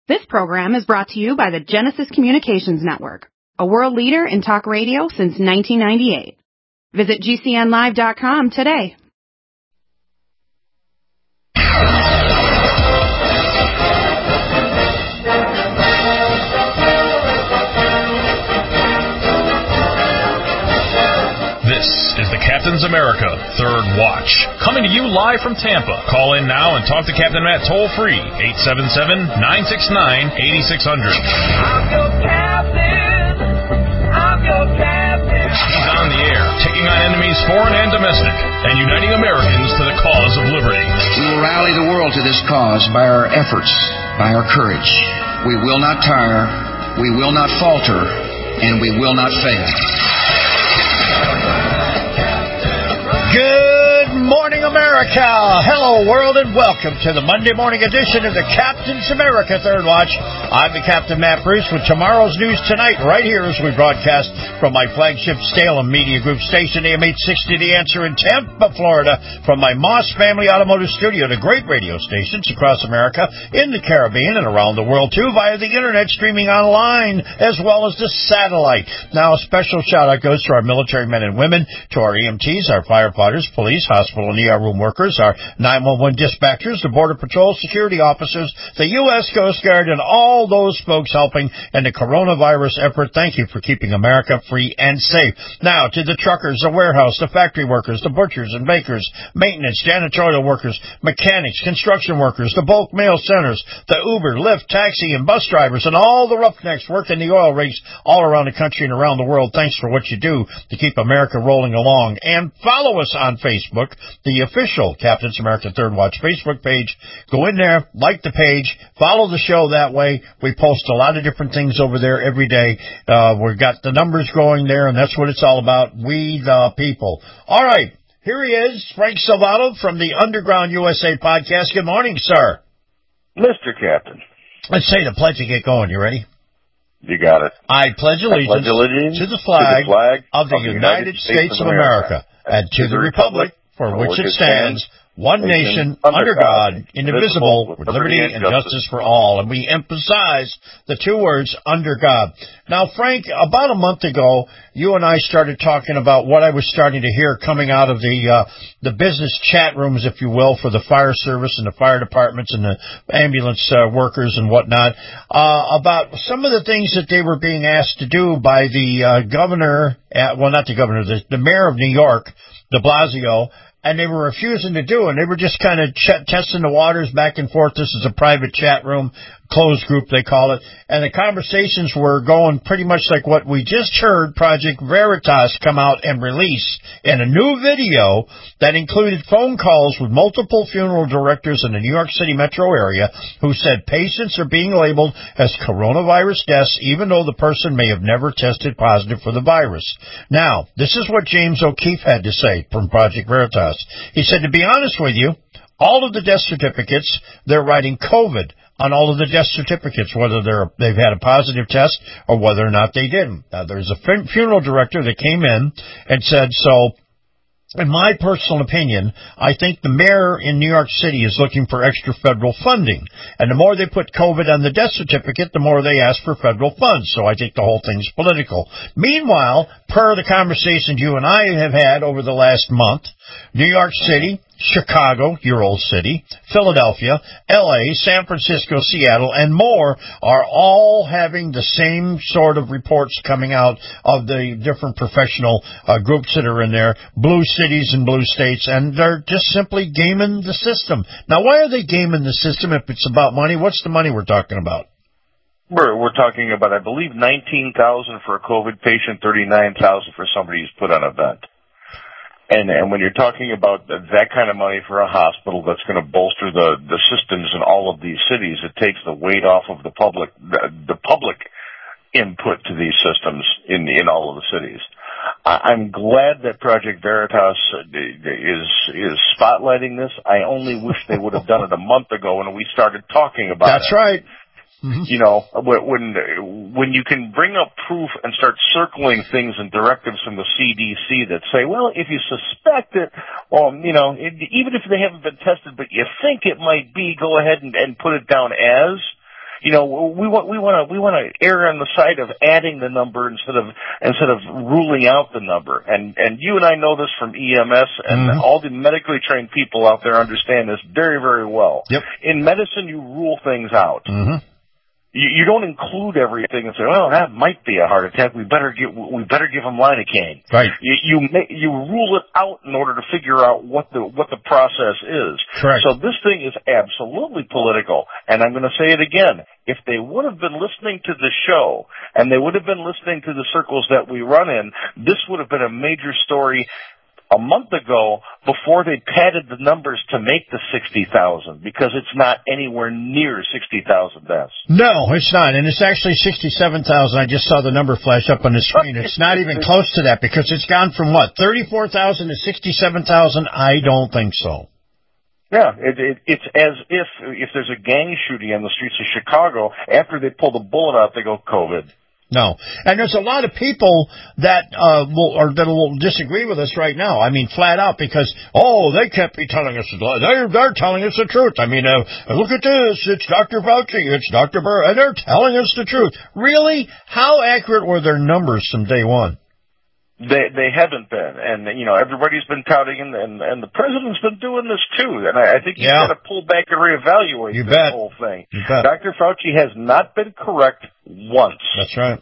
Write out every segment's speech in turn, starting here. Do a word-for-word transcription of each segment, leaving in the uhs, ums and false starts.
This program is brought to you by the Genesis Communications Network, a world leader in talk radio since nineteen ninety-eight. Visit G C N live dot com today. This is the Captain's America Third Watch, coming to you live from Tampa. Call in now and talk to Captain Matt toll-free, eight seven seven, nine six nine, eight six zero zero. I'm your captain. I'm your captain. He's on the air, taking on enemies foreign and domestic, and uniting Americans to the cause of liberty. We will rally the world to this cause by our efforts, by our courage. We will not tire, we will not falter, and we will not fail. Good morning, America. Hello, world, and welcome to the Monday morning edition of the Captain's America Third Watch. I'm the Captain Matt Bruce with tomorrow's news tonight, right here as we broadcast from my flagship Salem Media Group station, A M eight sixty The Answer in Tampa, Florida, from my Moss Family Automotive Studio to great radio stations across America, in the Caribbean, and around the world, too, via the Internet, streaming online, as well as the satellite. Now, a special shout-out goes to our military men and women, to our E M Ts, our firefighters, police, hospital and E R room workers, our nine one one dispatchers, the Border Patrol security officers, the U S Coast Guard, and all those folks helping in the coronavirus effort. Thank you for keeping America free and safe. Now, to the truckers, the warehouse, the factory workers, the butchers and bakers, maintenance, janitorial workers, mechanics, construction workers, the bulk mail centers, the Uber, Lyft, taxi, and bus drivers, and all the roughnecks working the oil rigs all around the country and around the world. Thanks for what you do to keep America rolling along. And follow us on Facebook, the official Captain's America Third Watch Facebook page. Go in there, like the page, follow the show that way. We post a lot of different things over there every day. Uh, we've got the numbers going there, and that's what it's all about. We the people. All right, here he is, Frank Salvato from the Underground U S A podcast. Good morning, sir. Mister Captain. Let's say the pledge to get going. You ready? You got it. I pledge allegiance, I pledge allegiance to the flag, to the flag of the, of the United, United States, States of America, America and to the republic for which it stands, one nation, under God, indivisible, with liberty and justice for all. And we emphasize the two words, under God. Now, Frank, about a month ago, you and I started talking about what I was starting to hear coming out of the uh, the business chat rooms, if you will, for the fire service and the fire departments and the ambulance uh, workers and whatnot, uh, about some of the things that they were being asked to do by the uh, governor, at, well, not the governor, the, the mayor of New York, de Blasio, and they were refusing to do it. And they were just kind of ch- testing the waters back and forth. This is a private chat room, closed group, they call it. And the conversations were going pretty much like what we just heard Project Veritas come out and release in a new video that included phone calls with multiple funeral directors in the New York City metro area who said patients are being labeled as coronavirus deaths even though the person may have never tested positive for the virus. Now, this is what James O'Keefe had to say from Project Veritas. He said, to be honest with you, all of the death certificates, they're writing COVID on all of the death certificates, whether they're, they've had a positive test or whether or not they didn't. Now, there's a fun- funeral director that came in and said, so, in my personal opinion, I think the mayor in New York City is looking for extra federal funding. And the more they put COVID on the death certificate, the more they ask for federal funds. So I think the whole thing's political. Meanwhile, per the conversations you and I have had over the last month, New York City, Chicago, your old city, Philadelphia, L A, San Francisco, Seattle, and more are all having the same sort of reports coming out of the different professional uh, groups that are in there, blue cities and blue states, and they're just simply gaming the system. Now, why are they gaming the system if it's about money? What's the money we're talking about? We're, we're talking about, I believe, nineteen thousand dollars for a COVID patient, thirty-nine thousand dollars for somebody who's put on a vent. And, and when you're talking about that kind of money for a hospital that's going to bolster the, the systems in all of these cities, it takes the weight off of the public, the, the public input to these systems in, in all of the cities. I'm glad that Project Veritas is, is spotlighting this. I only wish they would have done it a month ago when we started talking about That's it. That's right. Mm-hmm. You know, when when you can bring up proof and start circling things and directives from the C D C that say, well, if you suspect it, well, you know, it, even if they haven't been tested, but you think it might be, go ahead and, and put it down as. You know, we want we want to we want to err on the side of adding the number instead of instead of ruling out the number. And and you and I know this from E M S, and mm-hmm. all the medically trained people out there understand this very, very well. Yep. In medicine, you rule things out. Mm-hmm. You, you don't include everything and say, well, that might be a heart attack. We better give we better give them lidocaine. Right. You you, make, you rule it out in order to figure out what the what the process is. Correct. So this thing is absolutely political, and I'm going to say it again. If they would have been listening to the show and they would have been listening to the circles that we run in, this would have been a major story a month ago before they padded the numbers to make the sixty thousand, because it's not anywhere near sixty thousand deaths. No, it's not. And it's actually sixty-seven thousand. I just saw the number flash up on the screen. It's not even close to that, because it's gone from what, thirty-four thousand to sixty-seven thousand? I don't think so. Yeah, it, it, it's as if if there's a gang shooting on the streets of Chicago, after they pull the bullet out, they go COVID. No. And there's a lot of people that uh will or that will disagree with us right now. I mean, flat out, because, oh, they can't be telling us the lie. They're, they're telling us the truth. I mean, uh, look at this. It's Doctor Fauci. It's Doctor Burr. And they're telling us the truth. Really? How accurate were their numbers from day one? They they haven't been, and you know everybody's been touting, and and, and the president's been doing this too. And I, I think he's yeah. got to pull back and reevaluate you this bet. whole thing. You bet. Doctor Fauci has not been correct once. That's right.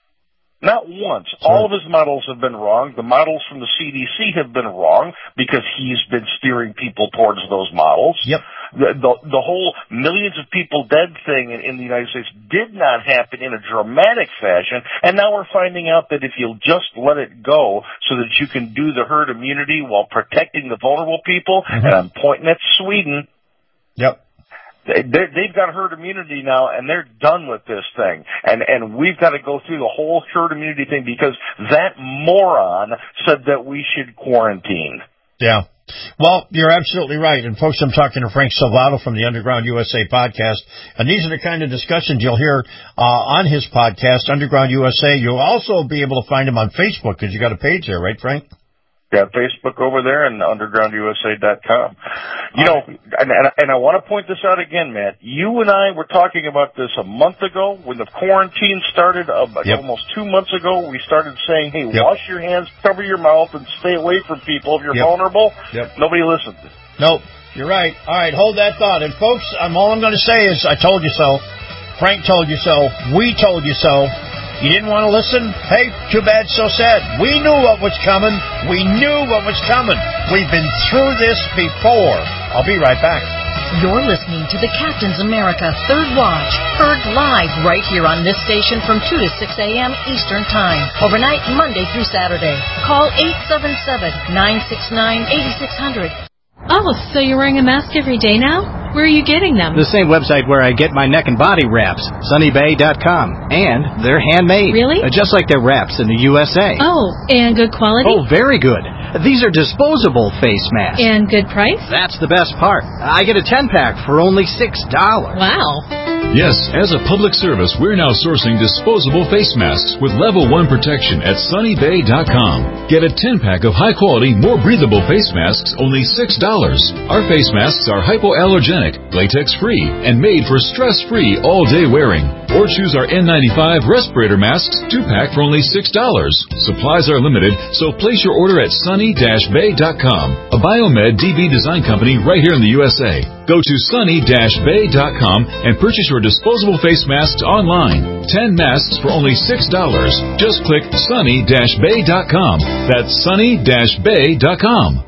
Not once. That's All right. of his models have been wrong. The models from the C D C have been wrong because he's been steering people towards those models. Yep. The, the, the whole millions of people dead thing in, in the United States did not happen in a dramatic fashion, and now we're finding out that if you'll just let it go so that you can do the herd immunity while protecting the vulnerable people, mm-hmm. and I'm pointing at Sweden. Yep. They, they've got herd immunity now, and they're done with this thing. And, and we've got to go through the whole herd immunity thing because that moron said that we should quarantine. Yeah. Well, you're absolutely right. And, folks, I'm talking to Frank Salvato from the Underground U S A podcast. And these are the kind of discussions you'll hear uh, on his podcast, Underground U S A. You'll also be able to find him on Facebook because you got a page there, right, Frank? Got Facebook over there and underground U S A dot com. You know, and, and, and I want to point this out again, Matt. You and I were talking about this a month ago when the quarantine started, uh, yep. almost two months ago. We started saying, hey, yep. wash your hands, cover your mouth, and stay away from people if you're yep. vulnerable. Yep. Nobody listened. Nope. You're right. All right, hold that thought. And, folks, I'm, all I'm going to say is I told you so. Frank told you so. We told you so. You didn't want to listen? Hey, too bad, so sad. We knew what was coming. We knew what was coming. We've been through this before. I'll be right back. You're listening to the Captain's America Third Watch, heard live right here on this station from two to six a.m. Eastern Time, overnight Monday through Saturday. Call eight seven seven, nine six nine, eight six zero zero. Oh, so you're wearing a mask every day now? Where are you getting them? The same website where I get my neck and body wraps, sunny bay dot com. And they're handmade. Really? Uh, just like their wraps in the U S A. Oh, and good quality? Oh, very good. These are disposable face masks. And good price? That's the best part. I get a ten-pack for only six dollars. Wow. Yes, as a public service, we're now sourcing disposable face masks with level one protection at sunny bay dot com. Get a ten-pack of high-quality, more breathable face masks, only six dollars. Our face masks are hypoallergenic, latex-free, and made for stress-free all-day wearing. Or choose our N ninety-five respirator masks, two-pack for only six dollars. Supplies are limited, so place your order at sunny dash bay dot com, a Biomed D B design company right here in the U S A. Go to sunny dash bay dot com and purchase your disposable face masks online. Ten masks for only six dollars. Just click sunny dash bay dot com. That's sunny dash bay dot com.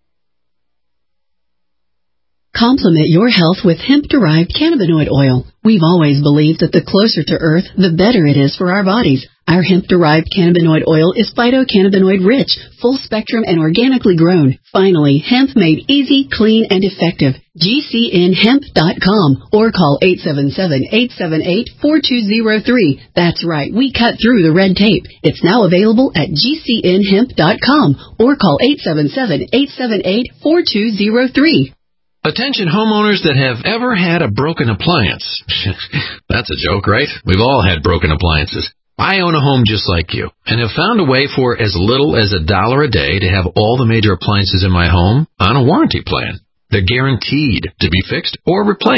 Complement your health with hemp-derived cannabinoid oil. We've always believed that the closer to Earth, the better it is for our bodies. Our hemp-derived cannabinoid oil is phytocannabinoid-rich, full-spectrum, and organically grown. Finally, hemp made easy, clean, and effective. G C N hemp dot com or call eight seven seven, eight seven eight, four two zero three. That's right, we cut through the red tape. It's now available at G C N hemp dot com or call eight seven seven, eight seven eight, four two zero three. Attention homeowners that have ever had a broken appliance. That's a joke, right? We've all had broken appliances. I own a home just like you and have found a way for as little as a dollar a day to have all the major appliances in my home on a warranty plan. They're guaranteed to be fixed or replaced.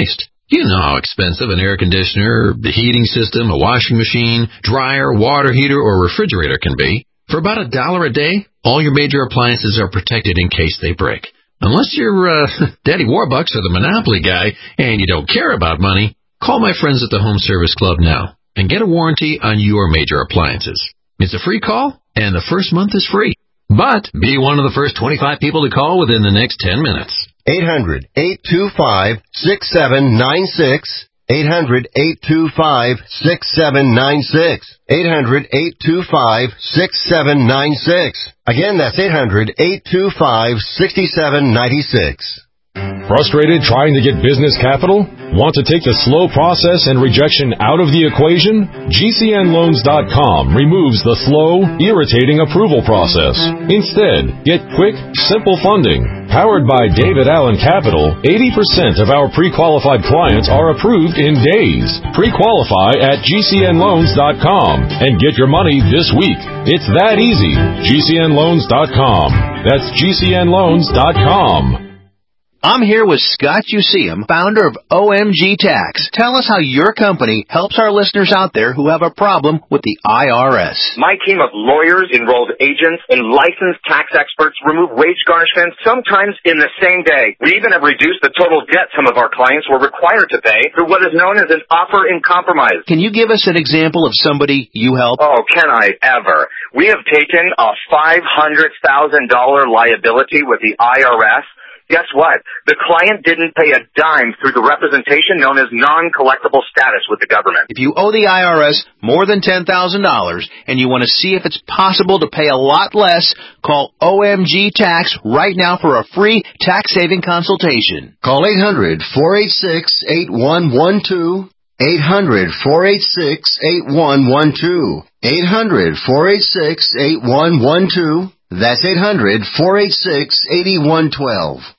You know how expensive an air conditioner, the heating system, a washing machine, dryer, water heater, or refrigerator can be. For about a dollar a day, all your major appliances are protected in case they break. Unless you're uh, Daddy Warbucks or the Monopoly guy and you don't care about money, call my friends at the Home Service Club now and get a warranty on your major appliances. It's a free call, and the first month is free. But be one of the first twenty-five people to call within the next ten minutes. eight hundred, eight two five, six seven nine six. eight hundred, eight two five, six seven nine six. eight hundred, eight two five, six seven nine six. Again, that's eight hundred, eight two five, six seven nine six. Frustrated trying to get business capital? Want to take the slow process and rejection out of the equation? G C N loans dot com removes the slow, irritating approval process. Instead, get quick, simple funding. Powered by David Allen Capital, eighty percent of our pre-qualified clients are approved in days. Pre-qualify at G C N loans dot com and get your money this week. It's that easy. G C N loans dot com. That's G C N loans dot com. I'm here with Scott Useum, founder of O M G Tax. Tell us how your company helps our listeners out there who have a problem with the I R S. My team of lawyers, enrolled agents, and licensed tax experts remove wage garnishments sometimes in the same day. We even have reduced the total debt some of our clients were required to pay through what is known as an offer in compromise. Can you give us an example of somebody you help? Oh, can I ever? We have taken a five hundred thousand dollars liability with the I R S. Guess what? The client didn't pay a dime through the representation known as non-collectible status with the government. If you owe the I R S more than ten thousand dollars and you want to see if it's possible to pay a lot less, call O M G Tax right now for a free tax-saving consultation. Call eight hundred, four eight six, eight one one two. eight hundred, four eight six, eight one one two. eight hundred, four eight six, eight one one two. That's eight hundred, four eight six, eight one one two.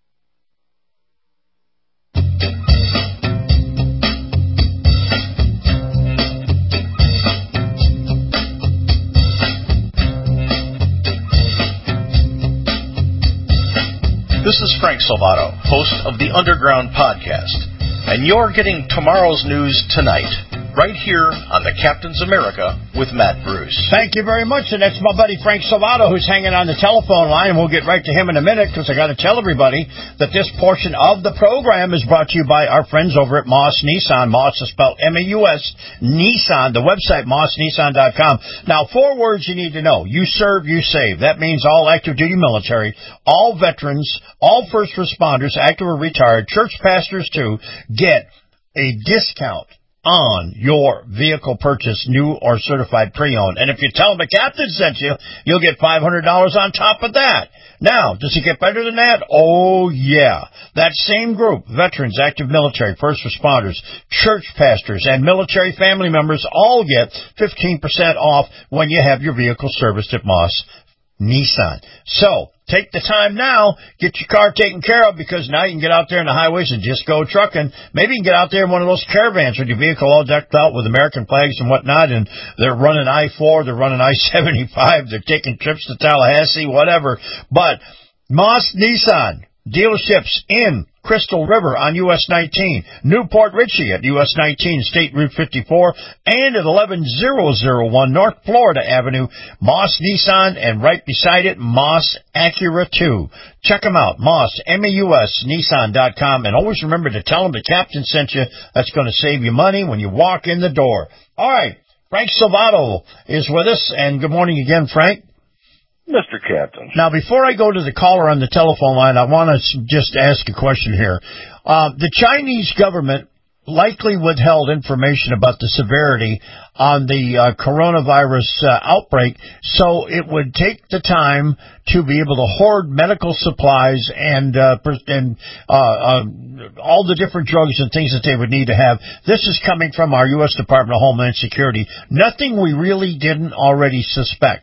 This is Frank Salvato, host of the Underground Podcast, and you're getting tomorrow's news tonight, right here on the Captain's America with Matt Bruce. Thank you very much, and that's my buddy Frank Salvato who's hanging on the telephone line, and we'll get right to him in a minute because I got to tell everybody that this portion of the program is brought to you by our friends over at Moss Nissan. Moss is spelled M A U S, Nissan, the website moss nissan dot com. Now, four words you need to know. You serve, you save. That means all active duty military, all veterans, all first responders, active or retired, church pastors too, get a discount on your vehicle purchase, new or certified pre-owned. And if you tell them the captain sent you, you'll get five hundred dollars on top of that. Now, does it get better than that? Oh, yeah. That same group, veterans, active military, first responders, church pastors, and military family members all get fifteen percent off when you have your vehicle serviced at Moss Nissan. So, take the time now, get your car taken care of, because now you can get out there in the highways and just go trucking. Maybe you can get out there in one of those caravans with your vehicle all decked out with American flags and whatnot, and they're running I four, they're running I seventy-five, they're taking trips to Tallahassee, whatever. But Moss Nissan dealerships in Crystal River on U S nineteen, Newport Richey at U S nineteen, State Route fifty-four, and at eleven thousand one North Florida Avenue, Moss Nissan, and right beside it, Moss Acura two. Check them out, Moss, M A U S, Nissan dot com, and always remember to tell them the captain sent you. That's going to save you money when you walk in the door. All right, Frank Salvato is with us, and good morning again, Frank. Mister Captain. Now, before I go to the caller on the telephone line, I want to just ask a question here. Uh, the Chinese government likely withheld information about the severity on the uh, coronavirus uh, outbreak, so it would take the time to be able to hoard medical supplies and uh, and uh, uh, all the different drugs and things that they would need to have. This is coming from our U S Department of Homeland Security. Nothing we really didn't already suspect.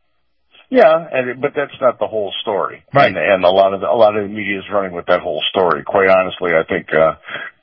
Yeah, and but that's not the whole story, right? And, and a lot of the, a lot of the media is running with that whole story. Quite honestly, I think uh,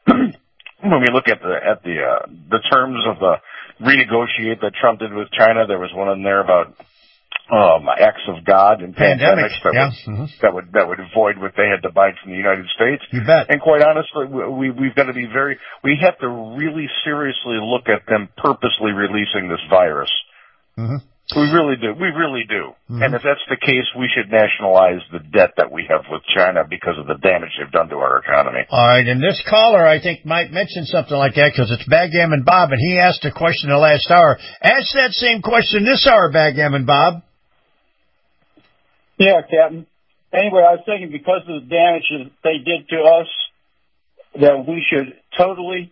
when we look at the at the uh, the terms of the renegotiate that Trump did with China, there was one in there about um, acts of God and Pandemic, pandemics that, yeah. would, Mm-hmm. that would that would avoid what they had to buy from the United States. You bet. And quite honestly, we, we've got to be very, we have to really seriously look at them purposely releasing this virus. Mm-hmm. We really do. We really do. Mm-hmm. And if that's the case, we should nationalize the debt that we have with China because of the damage they've done to our economy. All right, and this caller, I think, might mention something like that because it's Backgammon Bob, and he asked a question the last hour. Ask that same question this hour, Backgammon Bob. Yeah, Captain. Anyway, I was thinking because of the damage that they did to us, that we should totally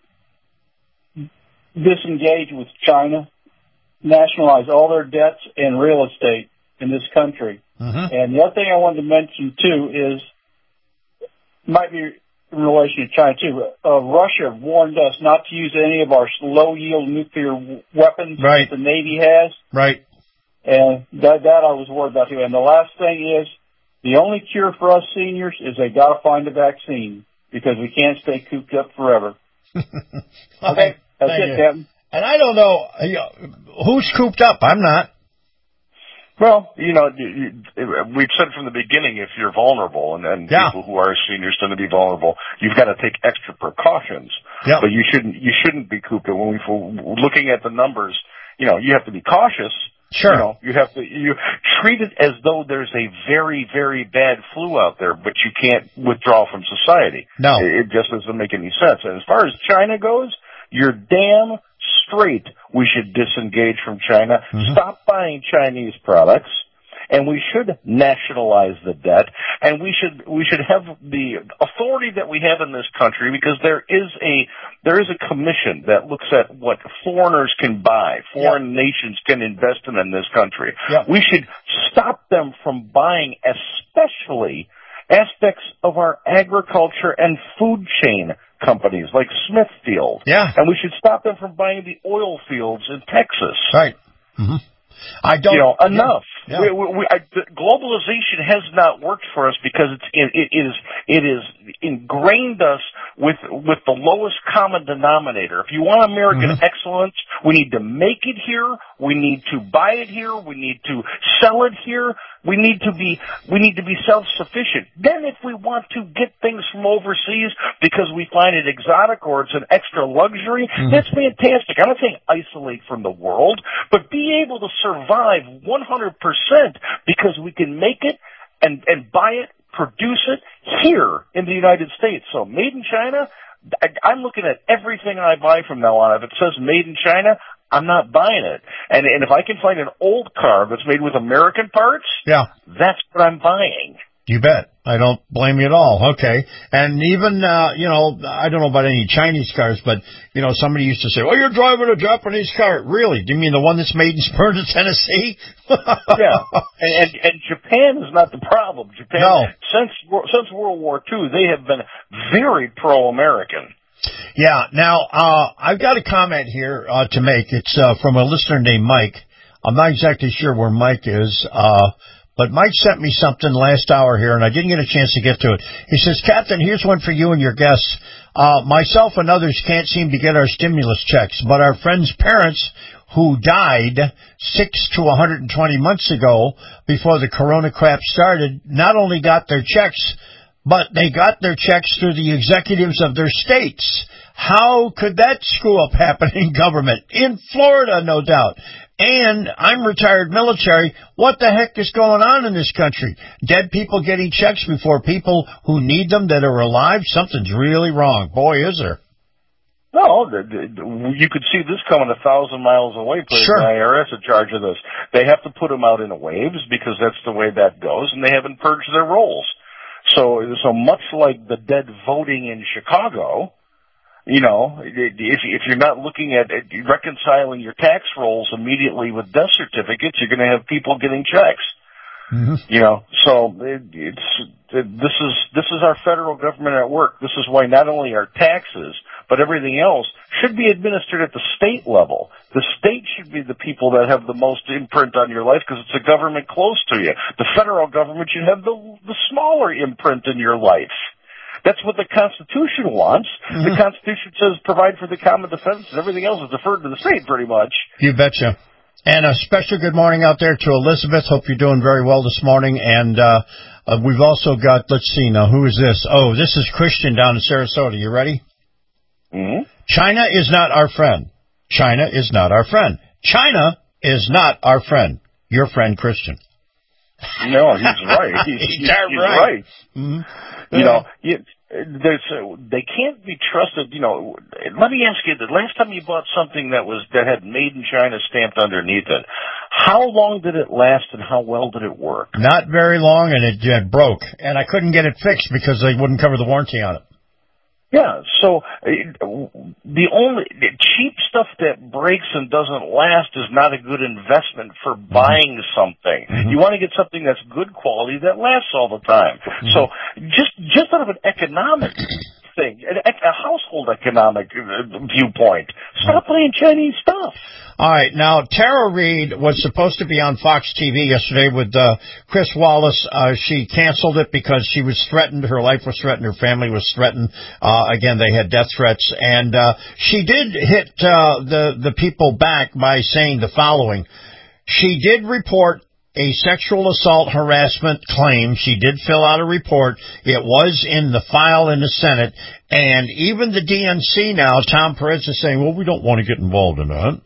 disengage with China, nationalize all their debts and real estate in this country. Mm-hmm. And the other thing I wanted to mention, too, is, might be in relation to China, too, uh, Russia warned us not to use any of our low-yield nuclear weapons right. that the Navy has. Right. And that, that I was worried about, too. And the last thing is, the only cure for us seniors is they got to find a vaccine because we can't stay cooped up forever. Okay, that's Thank it, you. Captain. And I don't know, you know, who's cooped up. I'm not. Well, you know, we've said from the beginning, if you're vulnerable, and, and yeah. people who are seniors tend to be vulnerable, you've got to take extra precautions. Yep. But you shouldn't, you shouldn't be cooped up. When we're looking at the numbers, you know, you have to be cautious. Sure. You know, you have to, you treat it as though there's a very, very bad flu out there, but you can't withdraw from society. No. It, it just doesn't make any sense. And as far as China goes, you're damn straight we should disengage from China, mm-hmm. stop buying Chinese products, and we should nationalize the debt, and we should we should have the authority that we have in this country, because there is a there is a commission that looks at what foreigners can buy, foreign yep. nations can invest in in this country. Yep. We should stop them from buying, especially aspects of our agriculture and food chain companies like Smithfield. Yeah. And we should stop them from buying the oil fields in Texas. Right. Mm-hmm. I don't. You know, enough. Yeah. We, we, we, I, globalization has not worked for us because it's, it, it is it is ingrained us with with the lowest common denominator. If you want American mm-hmm. excellence, we need to make it here. We need to buy it here. We need to sell it here. We need to be we need to be self-sufficient. Then if we want to get things from overseas because we find it exotic or it's an extra luxury, mm-hmm. that's fantastic. I'm not saying isolate from the world, but be able to survive one hundred percent because we can make it and, and buy it, produce it here in the United States. So made in China, I, I'm looking at everything I buy from now on. If it says made in China, I'm not buying it. And, and if I can find an old car that's made with American parts, yeah, that's what I'm buying. You bet. I don't blame you at all. Okay. And even, uh, you know, I don't know about any Chinese cars, but, you know, somebody used to say, oh, you're driving a Japanese car. Really? Do you mean the one that's made in Smyrna, Tennessee? Yeah. And, and, and Japan is not the problem. Japan, no. since, since World War Two, they have been very pro-American. Yeah. Now, uh, I've got a comment here uh, to make. It's uh, from a listener named Mike. I'm not exactly sure where Mike is, uh, but Mike sent me something last hour here, and I didn't get a chance to get to it. He says, Captain, here's one for you and your guests. Uh, myself and others can't seem to get our stimulus checks, but our friends' parents who died six to one hundred twenty months ago before the corona crap started not only got their checks, but they got their checks through the executives of their states. How could that screw up happen in government? In Florida, no doubt. And I'm retired military. What the heck is going on in this country? Dead people getting checks before people who need them that are alive? Something's really wrong. Boy, is there. No, you could see this coming a thousand miles away, putting sure. the I R S in charge of this. They have to put them out in waves because that's the way that goes, and they haven't purged their rolls. So, so much like the dead voting in Chicago, you know, if if you're not looking at reconciling your tax rolls immediately with death certificates, you're going to have people getting checks. Mm-hmm. You know, so it, it's it, this is this is our federal government at work. This is why not only our taxes but everything else should be administered at the state level. The state should be the people that have the most imprint on your life because it's a government close to you. The federal government should have the the smaller imprint in your life. That's what the Constitution wants. Mm-hmm. The Constitution says provide for the common defense, and everything else is deferred to the state pretty much. You betcha. And a special good morning out there to Elizabeth. Hope you're doing very well this morning. And uh, uh we've also got, let's see now, who is this? Oh, this is Christian down in Sarasota. You ready? Mm-hmm. China is not our friend. China is not our friend. China is not our friend. Your friend, Christian. No, he's right. He's, he's, he's right. right. Mm-hmm. You know, you, there's uh, they can't be trusted. You know, let me ask you: the last time you bought something that was that had "Made in China" stamped underneath it, how long did it last, and how well did it work? Not very long, and it uh, broke, and I couldn't get it fixed because they wouldn't cover the warranty on it. Yeah, so uh, the only the cheap stuff that breaks and doesn't last is not a good investment for mm-hmm. buying something. Mm-hmm. You want to get something that's good quality that lasts all the time. Mm-hmm. So just just out of an economic thing, a, a household economic viewpoint, stop buying Chinese stuff. All right, now Tara Reid was supposed to be on Fox T V yesterday with uh, Chris Wallace. Uh, she canceled it because she was threatened. Her life was threatened. Her family was threatened. Uh, again, they had death threats, and uh, she did hit uh, the the people back by saying the following. She did report a sexual assault harassment claim. She did fill out a report. It was in the file in the Senate, and even the D N C now, Tom Perez is saying, well, we don't want to get involved in that.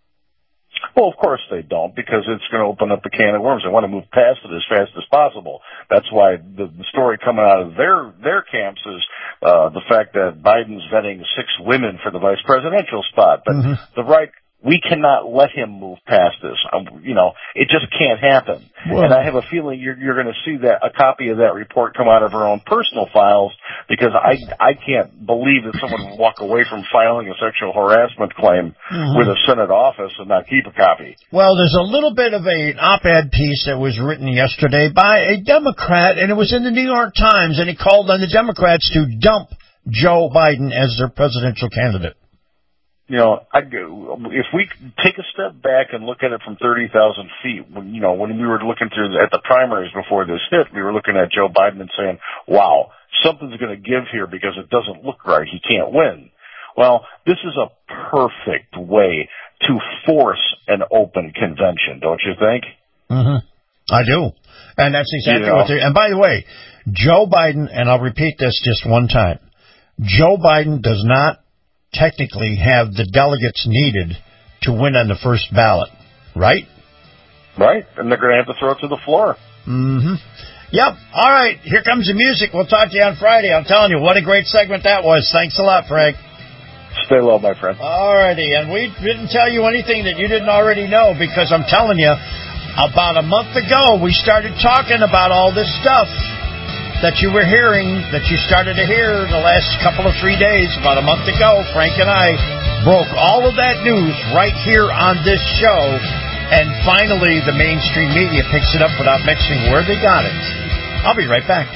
Well, of course they don't, because it's going to open up a can of worms. They want to move past it as fast as possible. That's why the, the story coming out of their their camps is uh, the fact that Biden's vetting six women for the vice presidential spot. But mm-hmm. the right, we cannot let him move past this. Um, you know, it just can't happen. Well, and I have a feeling you're, you're going to see that a copy of that report come out of her own personal files, because I I can't believe that someone would walk away from filing a sexual harassment claim mm-hmm. with a Senate office and not keep a copy. Well, there's a little bit of an op-ed piece that was written yesterday by a Democrat, and it was in the New York Times, and he called on the Democrats to dump Joe Biden as their presidential candidate. You know, I, if we take a step back and look at it from thirty thousand feet, when, you know, when we were looking through the, at the primaries before this hit, we were looking at Joe Biden and saying, wow, something's going to give here because it doesn't look right. He can't win. Well, this is a perfect way to force an open convention, don't you think? Mm-hmm. I do. And that's exactly you know. what they, and by the way, Joe Biden, and I'll repeat this just one time, Joe Biden does not technically have the delegates needed to win on the first ballot, right? Right, and they're going to have to throw it to the floor. Mm-hmm. Yep. All right, here comes the music. We'll talk to you on Friday. I'm telling you, what a great segment that was. Thanks a lot, Frank. Stay low, my friend. All righty, and we didn't tell you anything that you didn't already know, because I'm telling you, about a month ago, we started talking about all this stuff that you were hearing, that you started to hear the last couple of three days. About a month ago, Frank and I broke all of that news right here on this show, and finally the mainstream media picks it up without mentioning where they got it. I'll be right back.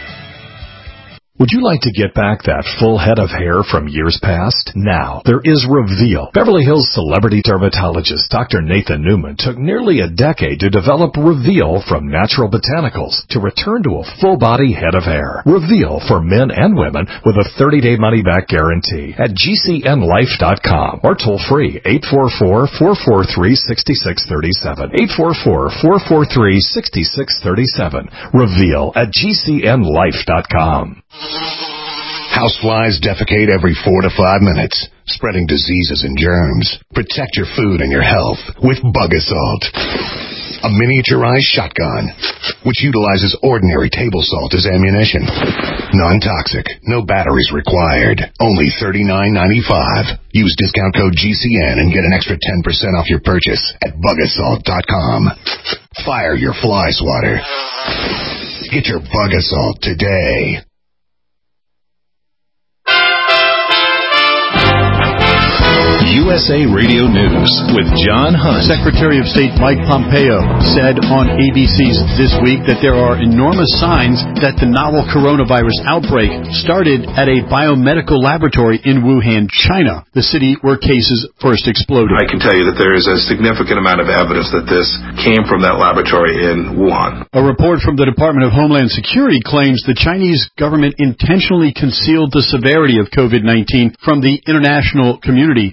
Would you like to get back that full head of hair from years past? Now, there is Reveal. Beverly Hills celebrity dermatologist Doctor Nathan Newman took nearly a decade to develop Reveal from natural botanicals to return to a full-body head of hair. Reveal for men and women with a thirty-day money-back guarantee at G C N life dot com or toll free eight four four, four four three, six six three seven. eight four four, four four three, six six three seven. Reveal at G C N life dot com. Houseflies defecate every four to five minutes, spreading diseases and germs. Protect your food and your health with Bug Assault, a miniaturized shotgun which utilizes ordinary table salt as ammunition. Non-toxic, no batteries required. Only thirty-nine ninety-five. Use discount code G C N and get an extra ten percent off your purchase at bug assault dot com. Fire your fly swatter. Get your Bug Assault today. U S A Radio News with John Hunt. Secretary of State Mike Pompeo said on A B C's This Week that there are enormous signs that the novel coronavirus outbreak started at a biomedical laboratory in Wuhan, China, the city where cases first exploded. I can tell you that there is a significant amount of evidence that this came from that laboratory in Wuhan. A report from the Department of Homeland Security claims the Chinese government intentionally concealed the severity of COVID nineteen from the international community, starting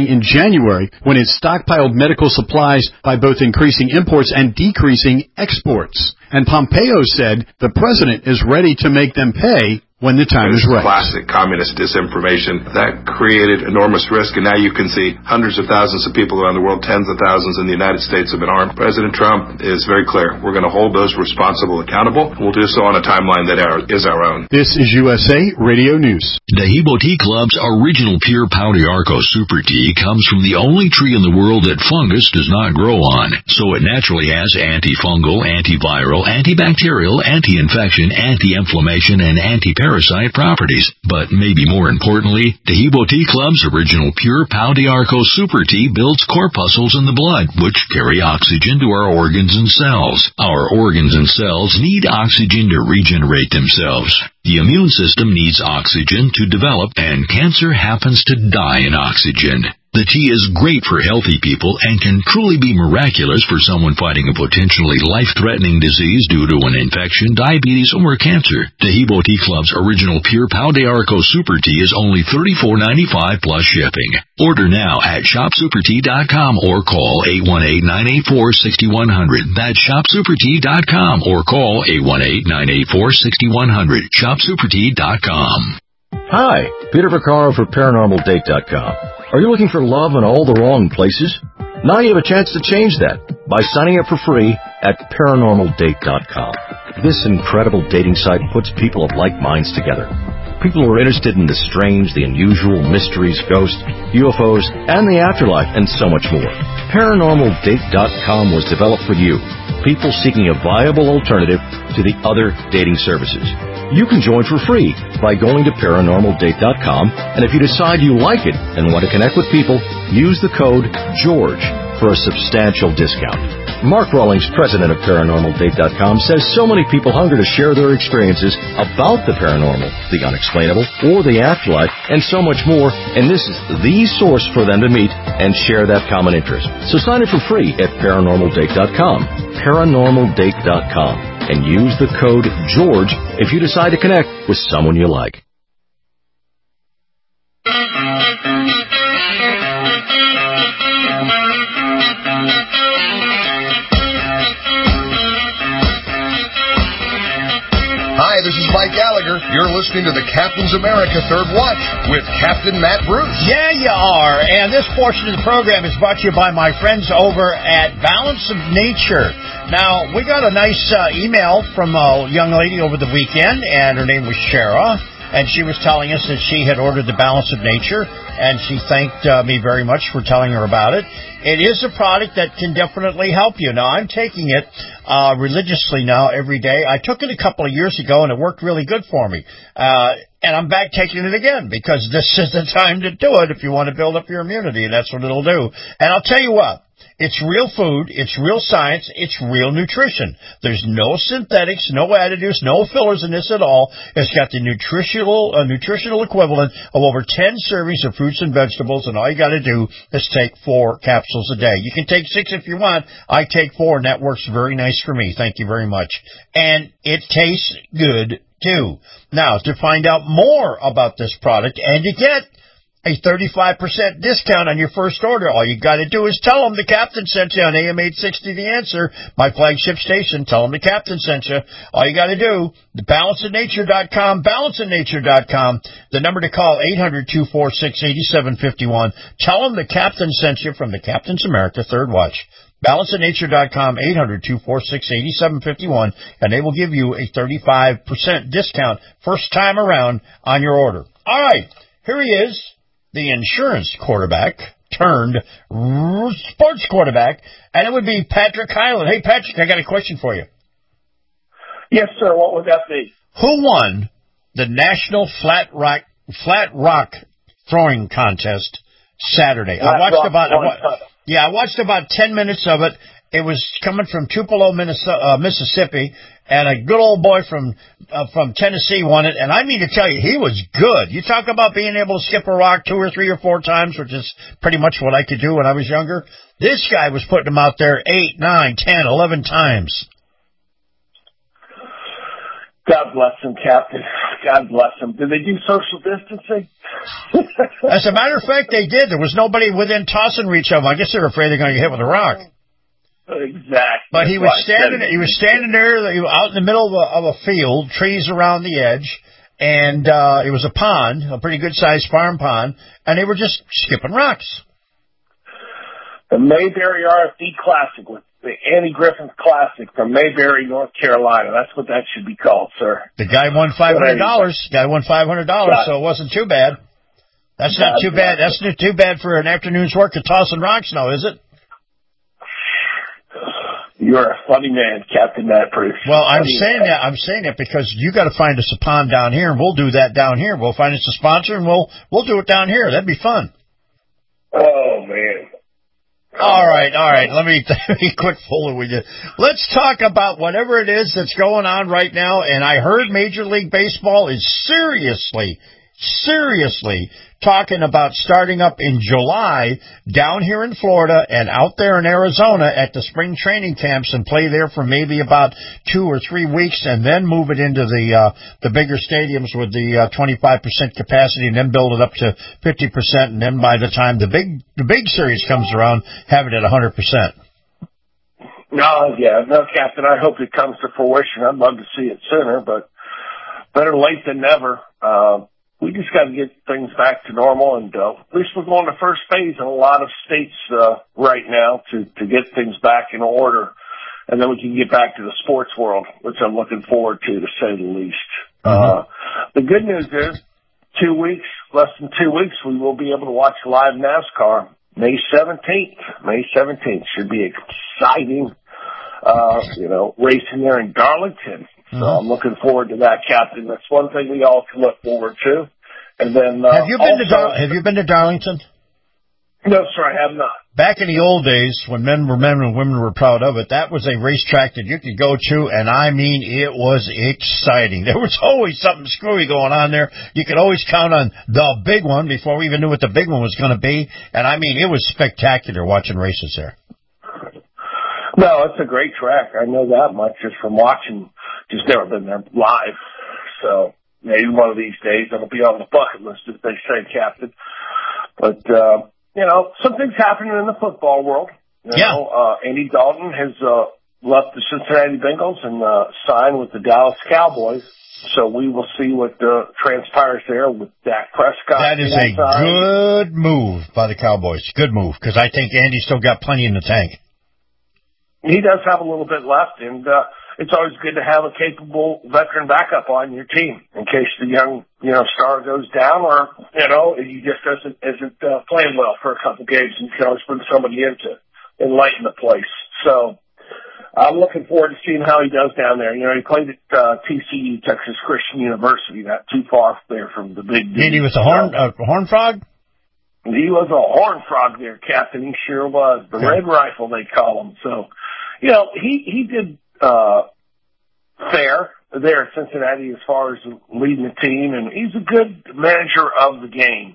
starting in January when it stockpiled medical supplies by both increasing imports and decreasing exports. And Pompeo said the president is ready to make them pay when the time is right. Classic communist disinformation. That created enormous risk, and now you can see hundreds of thousands of people around the world, tens of thousands in the United States have been armed. President Trump is very clear. We're going to hold those responsible accountable. We'll do so on a timeline that is our own. This is U S A Radio News. Dahibo Tea Club's original pure Pau d'Arco Super Tea comes from the only tree in the world that fungus does not grow on, so it naturally has antifungal, antiviral, antibacterial, anti-infection, anti-inflammation, and anti-parasite properties. But maybe more importantly, Dahibo Tea Club's original pure Pau d'Arco Super Tea builds corpuscles in the blood, which carry oxygen to our organs and cells. Our organs and cells need oxygen to regenerate themselves. The immune system needs oxygen to develop, and cancer happens to die in oxygen. The tea is great for healthy people and can truly be miraculous for someone fighting a potentially life-threatening disease due to an infection, diabetes, or cancer. Dahibo Tea Club's original pure Pau d'Arco Super Tea is only thirty-four ninety-five plus shipping. Order now at shop super tea dot com or call eight one eight, nine eight four, six one zero zero. That's shop super tea dot com or call eight one eight, nine eight four, six one zero zero. shop super tea dot com. Hi, Peter Vaccaro for paranormal date dot com. Are you looking for love in all the wrong places? Now you have a chance to change that by signing up for free at paranormal date dot com. This incredible dating site puts people of like minds together. People who are interested in the strange, the unusual, mysteries, ghosts, U F Os, and the afterlife, and so much more. paranormal date dot com was developed for you, people seeking a viable alternative to the other dating services. You can join for free by going to paranormal date dot com, and if you decide you like it and want to connect with people, use the code GEORGE for a substantial discount. Mark Rawlings, president of paranormal date dot com, says so many people hunger to share their experiences about the paranormal, the unexplainable, or the afterlife, and so much more, and this is the source for them to meet and share that common interest. So sign up for free at paranormal date dot com, paranormal date dot com, and use the code GEORGE if you decide to connect with someone you like. Hi, this is Mike Gallagher. You're listening to the Captain's America Third Watch with Captain Matt Bruce. Yeah, you are. And this portion of the program is brought to you by my friends over at Balance of Nature. Now, we got a nice uh, email from a young lady over the weekend, and her name was Shara. And she was telling us that she had ordered the Balance of Nature, and she thanked uh, me very much for telling her about it. It is a product that can definitely help you. Now, I'm taking it uh, religiously now every day. I took it a couple of years ago, and it worked really good for me. Uh, and I'm back taking it again because this is the time to do it if you want to build up your immunity, and that's what it'll do. And I'll tell you what. It's real food, it's real science, it's real nutrition. There's no synthetics, no additives, no fillers in this at all. It's got the nutritional uh, nutritional equivalent of over ten servings of fruits and vegetables, and all you got to do is take four capsules a day. You can take six if you want. I take four, and that works very nice for me. Thank you very much. And it tastes good, too. Now, to find out more about this product and to get a thirty-five percent discount on your first order, all you got to do is tell them the Captain sent you on A M eight sixty The Answer, my flagship station. Tell them the Captain sent you. All you got to do, the balance of nature dot com, balance of nature dot com, the number to call, eight hundred, two four six, eight seven five one. Tell them the Captain sent you from the Captain's America Third Watch. balance of nature dot com, eight hundred, two four six, eight seven five one, and they will give you a thirty-five percent discount first time around on your order. All right, here he is. The insurance quarterback turned sports quarterback, and it would be Patrick Hyland. Hey, Patrick, I got a question for you. Yes, sir. What would that be? Who won the National Flat Rock Flat Rock Throwing Contest Saturday? Flat I watched rock about throwing. yeah, I watched about ten minutes of it. It was coming from Tupelo, Minnesota, uh, Mississippi, and a good old boy from uh, from Tennessee won it. And I mean to tell you, he was good. You talk about being able to skip a rock two or three or four times, which is pretty much what I could do when I was younger. This guy was putting them out there eight, nine, ten, eleven times. God bless them, Captain. God bless them. Did they do social distancing? As a matter of fact, they did. There was nobody within tossing reach of them. I guess they were afraid they're going to get hit with a rock. Exactly. But he was standing. He was standing there, out in the middle of a, of a field, trees around the edge, and uh, it was a pond, a pretty good-sized farm pond, and they were just skipping rocks. The Mayberry R F D Classic, with the Andy Griffith Classic from Mayberry, North Carolina. That's what that should be called, sir. The guy won five hundred dollars. Guy won five hundred dollars, so it wasn't too bad. That's not too bad. That's not too bad for an afternoon's work of tossing rocks, now, is it? You're a funny man, Captain Matt Bruce. Well, I'm funny saying man. that. I'm saying that because you got to find us a pond down here, and we'll do that down here. We'll find us a sponsor, and we'll we'll do it down here. That'd be fun. Oh man. All right, all right. Let me, let me quit fooling with you. Let's talk about whatever it is that's going on right now. And I heard Major League Baseball is seriously, seriously talking about starting up in July down here in Florida and out there in Arizona at the spring training camps and play there for maybe about two or three weeks and then move it into the uh, the bigger stadiums with the uh, twenty-five percent capacity and then build it up to fifty percent, and then by the time the big the big series comes around, have it at one hundred percent. No, yeah, no, Captain, I hope it comes to fruition. I'd love to see it sooner, but better late than never. Uh, We just got to get things back to normal, and uh, at least we're going to first phase in a lot of states uh, right now to, to get things back in order, and then we can get back to the sports world, which I'm looking forward to, to say the least. Mm-hmm. Uh, the good news is, two weeks, less than two weeks, we will be able to watch live NASCAR. May seventeenth, May seventeenth should be exciting, uh, you know, racing there in Darlington. So I'm looking forward to that, Captain. That's one thing we all can look forward to. And then uh, have you been also, to Dar- Have you been to Darlington? No, sir, I have not. Back in the old days, when men were men and women were proud of it, that was a racetrack that you could go to, and I mean, it was exciting. There was always something screwy going on there. You could always count on the big one before we even knew what the big one was going to be. And I mean, it was spectacular watching races there. No, it's a great track. I know that much just from watching. Just never been there live. So maybe one of these days it'll be on the bucket list, as they say, Captain. But, uh, you know, something's happening in the football world. You yeah. know, uh, Andy Dalton has uh, left the Cincinnati Bengals and uh, signed with the Dallas Cowboys. So we will see what uh, transpires there with Dak Prescott. That is a time. good move by the Cowboys. Good move, because I think Andy's still got plenty in the tank. He does have a little bit left, and uh, it's always good to have a capable veteran backup on your team in case the young, you know, star goes down, or you know he just doesn't isn't uh, playing well for a couple games, and you can always bring somebody in to enlighten the place. So I'm looking forward to seeing how he does down there. You know, he played at uh, T C U, Texas Christian University, not too far there from the big. And he was a horn uh, horn frog. He was a horn frog there, Captain. He sure was. The Red Rifle, they call him. So. You know, he, he did, uh, fair there at Cincinnati as far as leading the team, and he's a good manager of the game.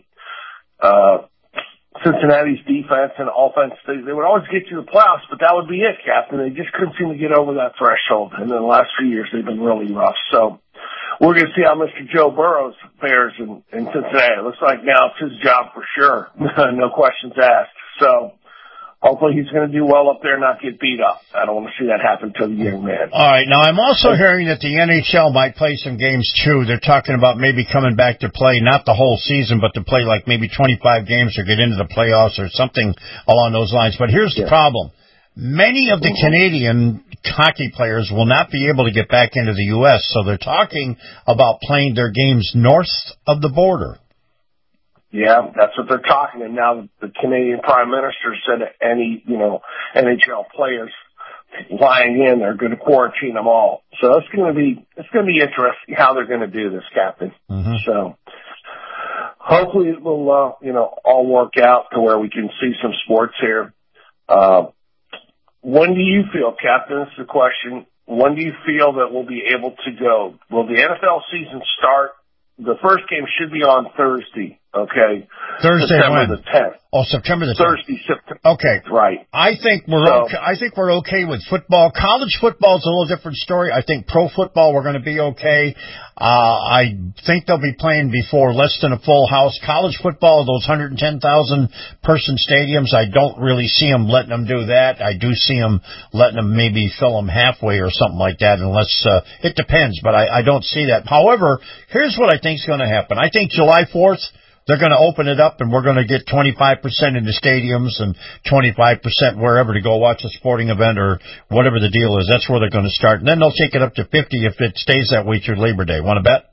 Uh, Cincinnati's defense and offense, they, they would always get you the playoffs, but that would be it, Captain. They just couldn't seem to get over that threshold, and in the last few years they've been really rough. So we're going to see how Mister Joe Burrow fares in, in Cincinnati. It looks like now it's his job for sure. No questions asked. So hopefully he's going to do well up there and not get beat up. I don't want to see that happen to the young man. All right. Now, I'm also hearing that the N H L might play some games, too. They're talking about maybe coming back to play, not the whole season, but to play like maybe twenty-five games or get into the playoffs or something along those lines. But here's the yeah. problem. Many of the Canadian hockey players will not be able to get back into the U S, so they're talking about playing their games north of the border. Yeah, that's what they're talking. And now the Canadian Prime Minister said any, you know, N H L players lying in, they're going to quarantine them all. So it's going to be, it's going to be interesting how they're going to do this, Captain. Mm-hmm. So hopefully it will, uh, you know, all work out to where we can see some sports here. Uh, when do you feel, Captain, this is the question, when do you feel that we'll be able to go? Will the N F L season start? The first game should be on Thursday. Okay. Thursday September when? the tenth. Oh, September the tenth. Thursday, September. Okay. Right. I think we're So, okay. I think we're okay with football. College football is a little different story. I think pro football we're going to be okay. Uh, I think they'll be playing before less than a full house. College football, those one hundred ten thousand person stadiums, I don't really see them letting them do that. I do see them letting them maybe fill them halfway or something like that, unless uh, it depends. But I, I don't see that. However, here's what I think is going to happen. I think July fourth. They're going to open it up, and we're going to get twenty-five percent in the stadiums and twenty-five percent wherever to go watch a sporting event or whatever the deal is. That's where they're going to start. And then they'll take it up to fifty if it stays that way through Labor Day. Want to bet?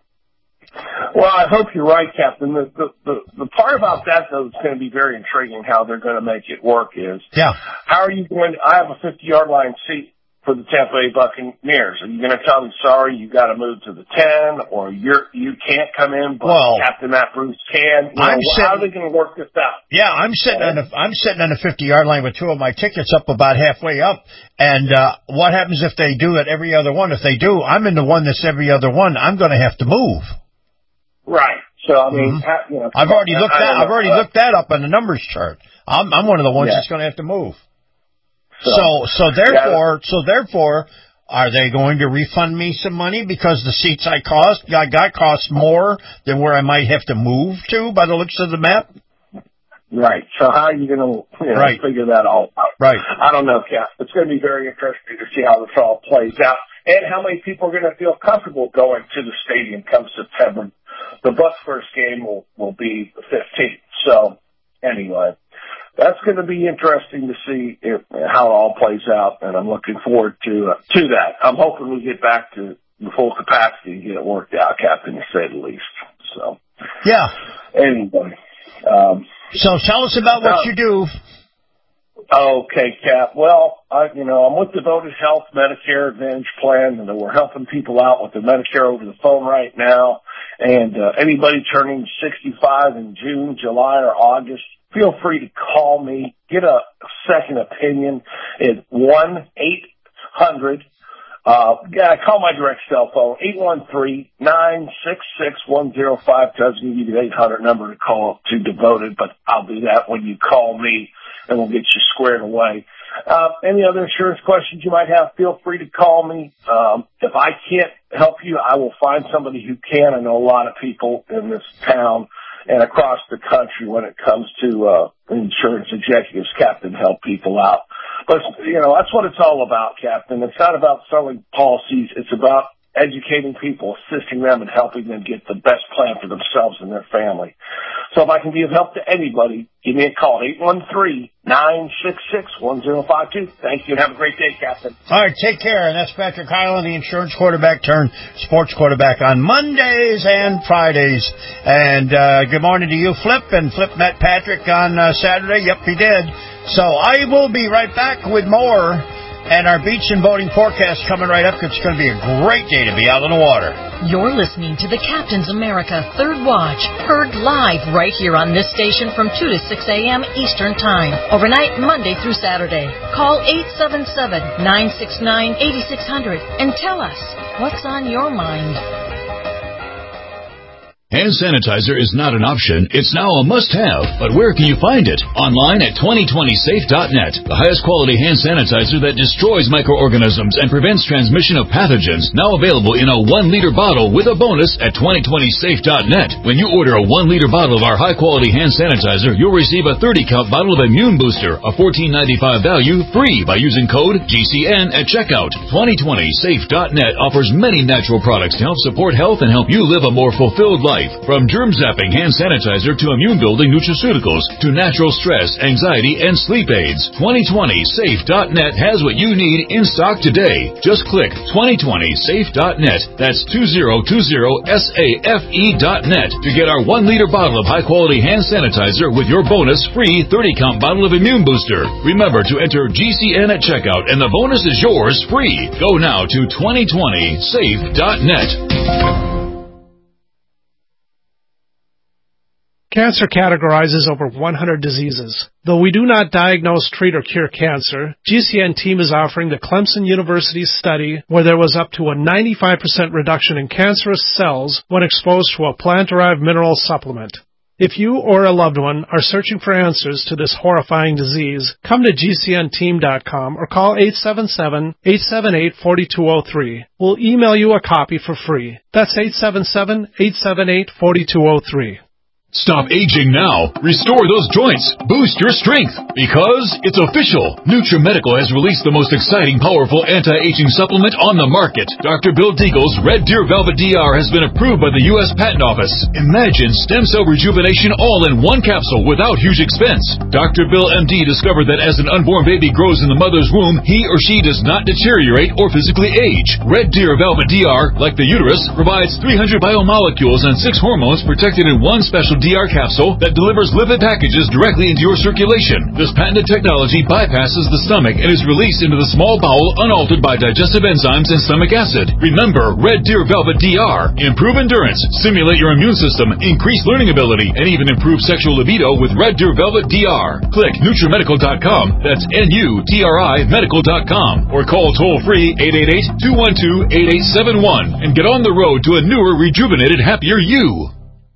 Well, I hope you're right, Captain. The, the, the, the part about that, though, that's going to be very intriguing how they're going to make it work is, yeah. how are you going to, I have a fifty-yard line seat for the Tampa Bay Buccaneers. Are you going to tell them, sorry, you got to move to the ten, or you're, you can't come in, but well, Captain Matt Bruce can? You I'm know, sitting, how are they going to work this out? Yeah, I'm sitting on a, I'm sitting on a fifty-yard line with two of my tickets up about halfway up. And uh what happens if they do it every other one? If they do, I'm in the one that's every other one. I'm going to have to move. Right. So, I mean, Mm-hmm. ha- you know, I've already looked that. I've already uh, looked that up on the numbers chart. I'm, I'm one of the ones yeah. that's going to have to move. So, So, so therefore, yeah. so therefore, are they going to refund me some money because the seats I cost, I got cost more than where I might have to move to by the looks of the map? Right. So how are you going to you know, right. figure that all out? Right. I don't know, Cap. It's going to be very interesting to see how this all plays out and how many people are going to feel comfortable going to the stadium come September. The Bucs' first game will, will be the fifteenth. So anyway, that's going to be interesting to see if, how it all plays out, and I'm looking forward to uh, to that. I'm hoping we get back to the full capacity and get it worked out, Captain, to say the least. So yeah. Anyway. Um, so tell us about what uh, you do. Okay, Cap. Well, I, you know, I'm with Devoted Health Medicare Advantage Plan, and we're helping people out with the Medicare over the phone right now. And uh, anybody turning sixty-five in June, July, or August, feel free to call me. Get a second opinion at one eight hundred. Uh, yeah, call my direct cell phone, eight one three, nine six six, one zero five. Doesn't give you the eight hundred number to call to Devoted, but I'll do that when you call me, and we'll get you squared away. Uh, any other insurance questions you might have, feel free to call me. Um, if I can't help you, I will find somebody who can. I know a lot of people in this town and across the country when it comes to uh, insurance executives, Captain, help people out. But, you know, that's what it's all about, Captain. It's not about selling policies. It's about educating people, assisting them, and helping them get the best plan for themselves and their family. So if I can be of help to anybody, give me a call at eight one three, nine six six, one zero five two. Thank you, and have a great day, Captain. All right, take care. And that's Patrick Hyland, the insurance quarterback turned sports quarterback on Mondays and Fridays. And uh, good morning to you, Flip. And Flip met Patrick on uh, Saturday. Yep, he did. So I will be right back with more. And our beach and boating forecast coming right up. It's going to be a great day to be out on the water. You're listening to the Captain's America Third Watch, heard live right here on this station from two to six a.m. Eastern Time, overnight Monday through Saturday. Call eight seven seven, nine six nine, eight six zero zero and tell us what's on your mind. Hand sanitizer is not an option, it's now a must-have. But where can you find it? Online at twenty twenty safe dot net. The highest quality hand sanitizer that destroys microorganisms and prevents transmission of pathogens, now available in a one liter bottle with a bonus at twenty twenty safe dot net. When you order a one liter bottle of our high-quality hand sanitizer, you'll receive a thirty count bottle of Immune Booster, a fourteen ninety-five value, free by using code G C N at checkout. twenty twenty safe dot net offers many natural products to help support health and help you live a more fulfilled life. From germ-zapping hand sanitizer to immune-building nutraceuticals to natural stress, anxiety, and sleep aids, twenty twenty safe dot net has what you need in stock today. Just click twenty twenty safe dot net. That's two zero two zero safe dot net to get our one liter bottle of high-quality hand sanitizer with your bonus free thirty count bottle of Immune Booster. Remember to enter G C N at checkout, and the bonus is yours free. Go now to twenty twenty safe dot net. Cancer categorizes over one hundred diseases. Though we do not diagnose, treat, or cure cancer, G C N team is offering the Clemson University study where there was up to a ninety-five percent reduction in cancerous cells when exposed to a plant-derived mineral supplement. If you or a loved one are searching for answers to this horrifying disease, come to G C N team dot com or call eight seven seven, eight seven eight, four two zero three. We'll email you a copy for free. That's eight seven seven, eight seven eight, four two zero three. Stop aging now. Restore those joints. Boost your strength. Because it's official. NutriMedical has released the most exciting, powerful anti-aging supplement on the market. Doctor Bill Deagle's Red Deer Velvet D R has been approved by the U S Patent Office. Imagine stem cell rejuvenation all in one capsule without huge expense. Doctor Bill M D discovered that as an unborn baby grows in the mother's womb, he or she does not deteriorate or physically age. Red Deer Velvet D R, like the uterus, provides three hundred biomolecules and six hormones protected in one special D R capsule that delivers lipid packages directly into your circulation. This patented technology bypasses the stomach and is released into the small bowel unaltered by digestive enzymes and stomach acid. Remember, Red Deer Velvet D R. Improve endurance, stimulate your immune system, increase learning ability, and even improve sexual libido with Red Deer Velvet D R. Click NutriMedical dot com, that's N U T R I medical dot com, or call toll-free eight eight eight, two one two, eight eight seven one and get on the road to a newer, rejuvenated, happier you.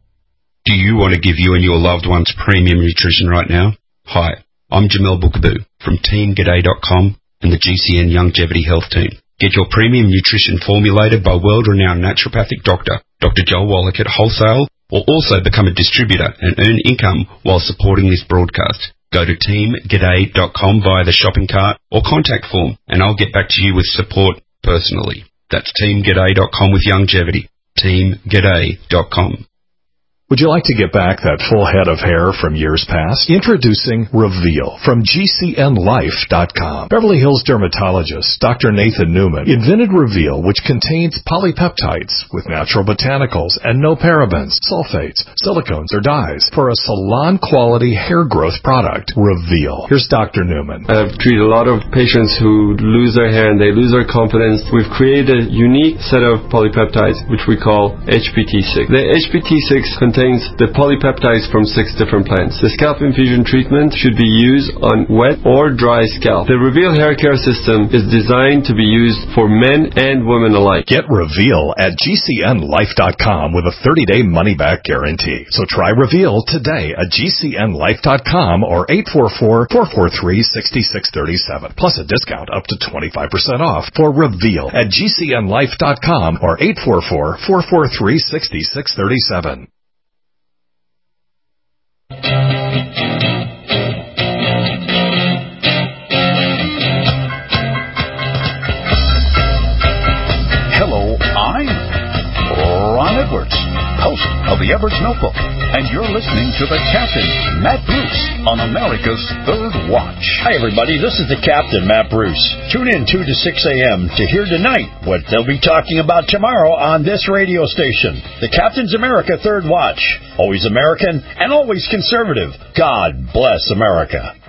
Do you want to give you and your loved ones premium nutrition right now? Hi, I'm Jamel Bookaboo from Team G'day dot com and the G C N Longevity Health Team. Get your premium nutrition formulated by world-renowned naturopathic doctor, Doctor Joel Wallach at wholesale, or also become a distributor and earn income while supporting this broadcast. Go to Team G'day dot com via the shopping cart or contact form, and I'll get back to you with support personally. That's Team G'day dot com with longevity. Team G'day dot com. Would you like to get back that full head of hair from years past? Introducing Reveal from G C N life dot com. Beverly Hills dermatologist Doctor Nathan Newman invented Reveal, which contains polypeptides with natural botanicals and no parabens, sulfates, silicones, or dyes for a salon-quality hair growth product. Reveal. Here's Doctor Newman. I've treated a lot of patients who lose their hair and they lose their confidence. We've created a unique set of polypeptides, which we call H P T six. The H P T six contains contains the polypeptides from six different plants. The scalp infusion treatment should be used on wet or dry scalp. The Reveal hair care system is designed to be used for men and women alike. Get Reveal at G C N life dot com with a thirty-day money-back guarantee. So try Reveal today at G C N life dot com or eight four four, four four three, six six three seven. Plus a discount up to twenty-five percent off for Reveal at G C N life dot com or eight four four, four four three, six six three seven. Hello, I'm Ron Edwards, host of the Edwards Notebook, and you're listening to the Captain, Matt Bruce, on America's Third Watch. Hi, everybody. This is the Captain, Matt Bruce. Tune in two to six a.m. to hear tonight what they'll be talking about tomorrow on this radio station. The Captain's America Third Watch. Always American and always conservative. God bless America.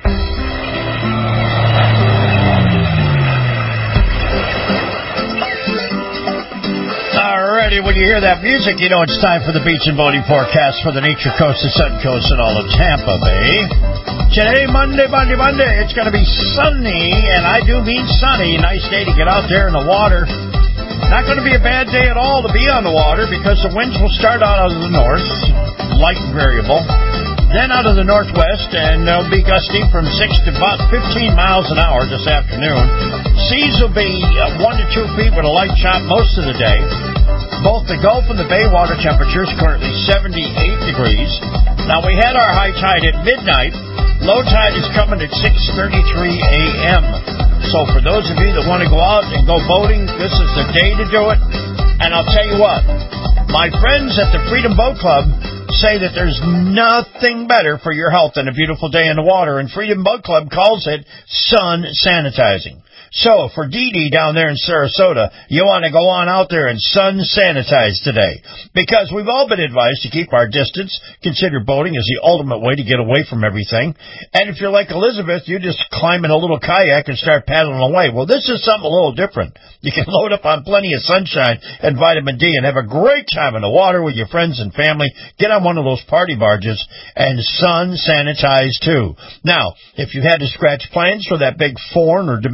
Alrighty, when you hear that music, you know it's time for the beach and boating forecast for the Nature Coast, the Sun Coast, and all of Tampa Bay. Today, Monday, Monday, Monday, it's going to be sunny, and I do mean sunny. Nice day to get out there in the water. Not going to be a bad day at all to be on the water because the winds will start out of the north, light and variable, then out of the northwest, and they'll be gusty from six to about fifteen miles an hour this afternoon. Seas will be uh, one to two feet with a light chop most of the day. Both the Gulf and the Bay water temperatures currently seventy-eight degrees. Now, we had our high tide at midnight. Low tide is coming at six thirty-three a.m. So for those of you that want to go out and go boating, this is the day to do it. And I'll tell you what, my friends at the Freedom Boat Club say that there's nothing better for your health than a beautiful day in the water, and Freedom Boat Club calls it sun sanitizing. So, for Dee Dee down there in Sarasota, you want to go on out there and sun sanitize today. Because we've all been advised to keep our distance, consider boating as the ultimate way to get away from everything. And if you're like Elizabeth, you just climb in a little kayak and start paddling away. Well, this is something a little different. You can load up on plenty of sunshine and vitamin D and have a great time in the water with your friends and family. Get on one of those party barges and sun sanitize too. Now, if you had to scratch plans for that big foreign or domestic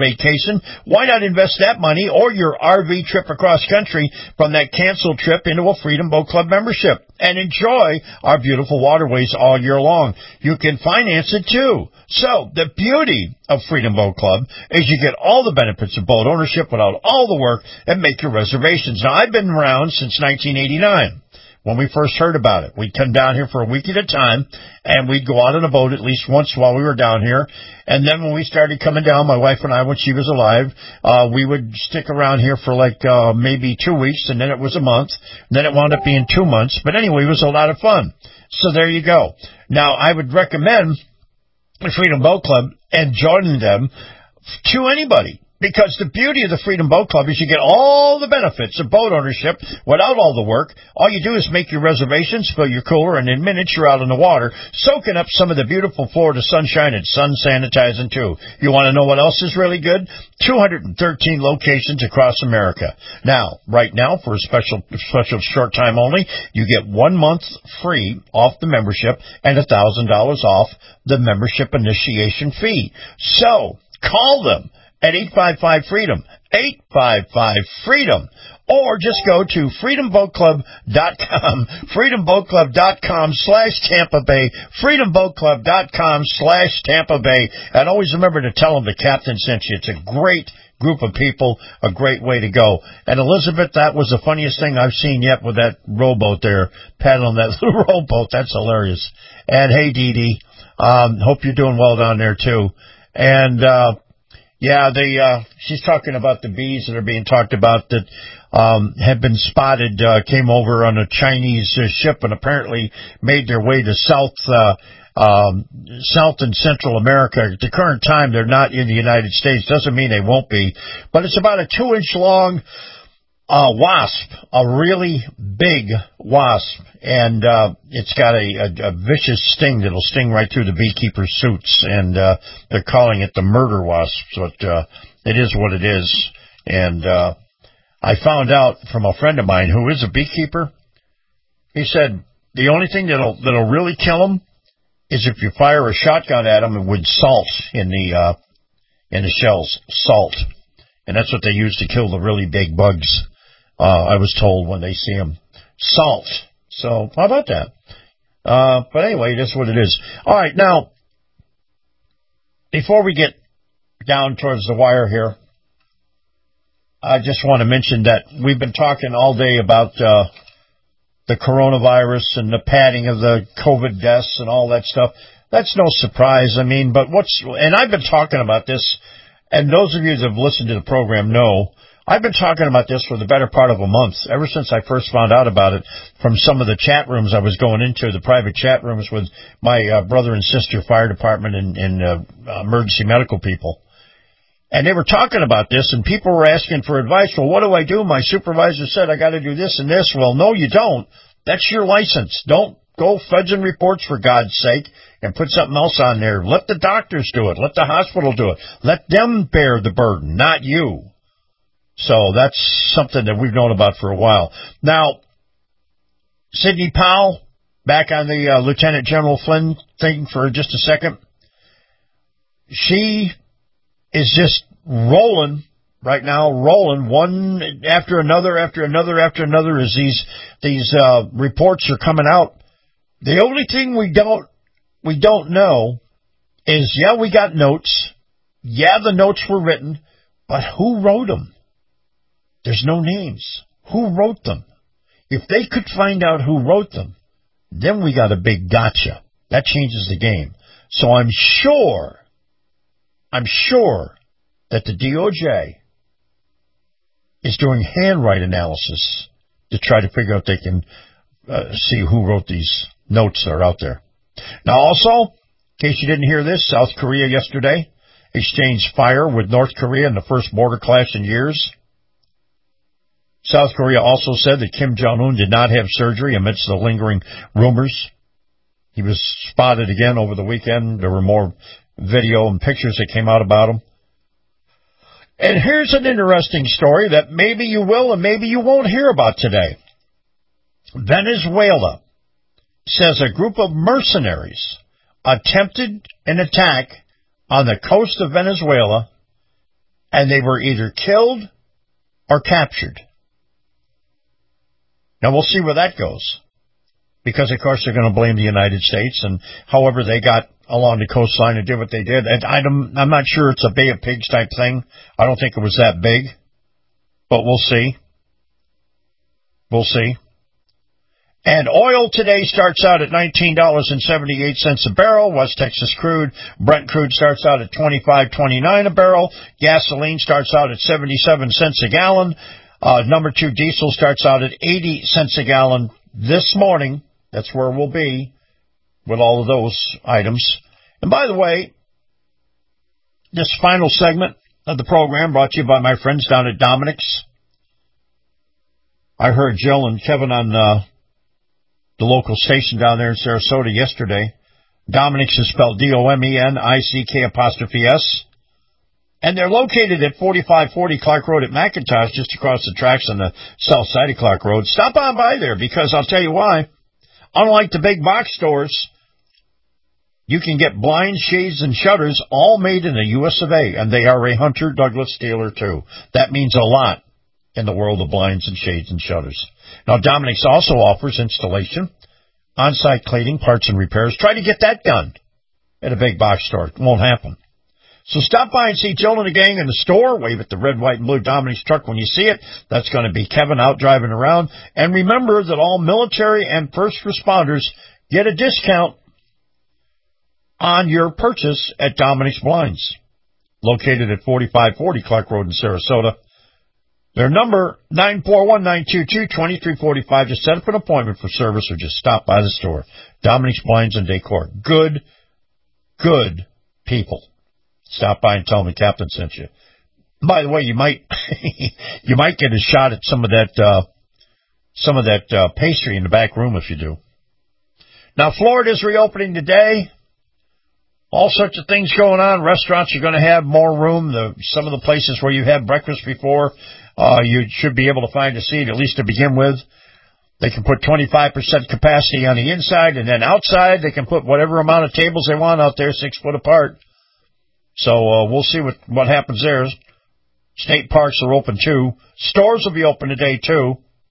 vacation, why not invest that money or your R V trip across country from that canceled trip into a Freedom Boat Club membership and enjoy our beautiful waterways all year long? You can finance it too. So the beauty of Freedom Boat Club is you get all the benefits of boat ownership without all the work and make your reservations. Now, I've been around since nineteen eighty-nine. When we first heard about it, we'd come down here for a week at a time, and we'd go out on a boat at least once while we were down here. And then when we started coming down, my wife and I, when she was alive, uh, we would stick around here for like uh, maybe two weeks, and then it was a month. And then it wound up being two months. But anyway, it was a lot of fun. So there you go. Now, I would recommend the Freedom Boat Club and joining them to anybody. Because the beauty of the Freedom Boat Club is you get all the benefits of boat ownership without all the work. All you do is make your reservations, fill your cooler, and in minutes you're out in the water, soaking up some of the beautiful Florida sunshine and sun sanitizing too. You want to know what else is really good? two hundred thirteen locations across America. Now, right now, for a special, special short time only, you get one month free off the membership and one thousand dollars off the membership initiation fee. So, call them at eight five five freedom, eight five five freedom, or just go to freedom boat club dot com, freedom boat club dot com slash Tampa Bay, freedom boat club dot com slash Tampa Bay, and always remember to tell them the captain sent you. It's a great group of people, a great way to go. And Elizabeth, that was the funniest thing I've seen yet with that rowboat there, paddling that little rowboat. That's hilarious. And hey, Dee Dee, um, hope you're doing well down there too. And, uh, Yeah, they, uh, she's talking about the bees that are being talked about that, um, have been spotted, uh, came over on a Chinese uh, ship and apparently made their way to South, uh, um, South and Central America. At the current time, they're not in the United States. Doesn't mean they won't be, but it's about a two inch long, uh, wasp, a really big wasp. And, uh, it's got a, a, a vicious sting that'll sting right through the beekeeper's suits. And, uh, they're calling it the murder wasp. But, uh, it is what it is. And, uh, I found out from a friend of mine who is a beekeeper. He said the only thing that'll, that'll really kill them is if you fire a shotgun at them with salt in the, uh, in the shells. Salt. And that's what they use to kill the really big bugs. Uh, I was told when they see them. Salt. So, how about that? Uh, but anyway, that's what it is. All right, now, before we get down towards the wire here, I just want to mention that we've been talking all day about uh, the coronavirus and the padding of the COVID deaths and all that stuff. That's no surprise. I mean, but what's, and I've been talking about this, and those of you that have listened to the program know, I've been talking about this for the better part of a month, ever since I first found out about it from some of the chat rooms I was going into, the private chat rooms with my uh, brother and sister fire department and, and uh, emergency medical people. And they were talking about this, and people were asking for advice. Well, what do I do? My supervisor said I got to do this and this. Well, no, you don't. That's your license. Don't go fudging reports, for God's sake, and put something else on there. Let the doctors do it. Let the hospital do it. Let them bear the burden, not you. So that's something that we've known about for a while. Now, Sidney Powell, back on the uh, Lieutenant General Flynn thing for just a second. She is just rolling right now, rolling one after another, after another, after another as these these uh, reports are coming out. The only thing we don't we don't know is, yeah, we got notes. Yeah, the notes were written, but who wrote them? There's no names. Who wrote them? If they could find out who wrote them, then we got a big gotcha. That changes the game. So I'm sure, I'm sure that the D O J is doing handwrite analysis to try to figure out if they can uh, see who wrote these notes that are out there. Now also, in case you didn't hear this, South Korea yesterday exchanged fire with North Korea in the first border clash in years. South Korea also said that Kim Jong-un did not have surgery amidst the lingering rumors. He was spotted again over the weekend. There were more video and pictures that came out about him. And here's an interesting story that maybe you will and maybe you won't hear about today. Venezuela says a group of mercenaries attempted an attack on the coast of Venezuela and they were either killed or captured. Now, we'll see where that goes, because, of course, they're going to blame the United States, and however they got along the coastline and did what they did. And I'm, I'm not sure it's a Bay of Pigs type thing. I don't think it was that big, but we'll see. We'll see. And oil today starts out at nineteen dollars and seventy-eight cents a barrel. West Texas crude, Brent crude starts out at twenty-five twenty-nine a barrel. Gasoline starts out at seventy-seven cents a gallon. Uh, number two diesel starts out at eighty cents a gallon this morning. That's where we'll be with all of those items. And by the way, this final segment of the program brought to you by my friends down at Dominic's. I heard Jill and Kevin on uh, the local station down there in Sarasota yesterday. Dominic's is spelled D O M E N I C K apostrophe S. And they're located at forty-five forty Clark Road at McIntosh, just across the tracks on the south side of Clark Road. Stop on by there, because I'll tell you why. Unlike the big box stores, you can get blinds, shades, and shutters all made in the U S of A, and they are a Hunter Douglas dealer, too. That means a lot in the world of blinds and shades and shutters. Now, Dominic's also offers installation, on-site cleaning, parts, and repairs. Try to get that done at a big box store. It won't happen. So stop by and see Jill and the gang in the store. Wave at the red, white, and blue Dominic's truck when you see it. That's going to be Kevin out driving around. And remember that all military and first responders get a discount on your purchase at Dominic's Blinds, located at forty-five forty Clark Road in Sarasota. Their number, nine four one, nine two two, two three four five. Just set up an appointment for service or just stop by the store. Dominic's Blinds and Decor. Good, good people. Stop by and tell me Captain sent you. By the way, you might you might get a shot at some of that uh, some of that uh, pastry in the back room if you do. Now, Florida's reopening today. All sorts of things going on. Restaurants are going to have more room. The, some of the places where you had breakfast before, uh, you should be able to find a seat, at least to begin with. They can put twenty-five percent capacity on the inside, and then outside they can put whatever amount of tables they want out there, six foot apart. So uh, we'll see what, what happens there. State parks are open, too. Stores will be open today, too.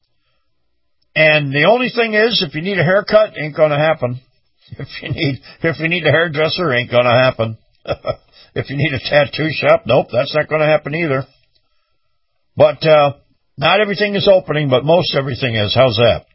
And the only thing is, if you need a haircut, ain't going to happen. If you need if you need a hairdresser, ain't going to happen. If you need a tattoo shop, nope, that's not going to happen either. But uh, not everything is opening, but most everything is. How's that?